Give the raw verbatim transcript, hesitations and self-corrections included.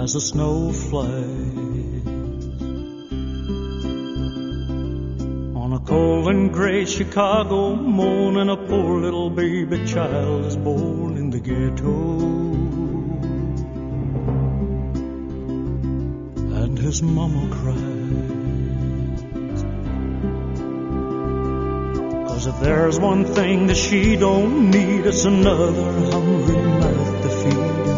as the snow flies. On a cold and gray Chicago morning, a poor little baby child is born in the ghetto, and his mama cries. 'Cause if there's one thing that she don't need, it's another hungry mouth to feed.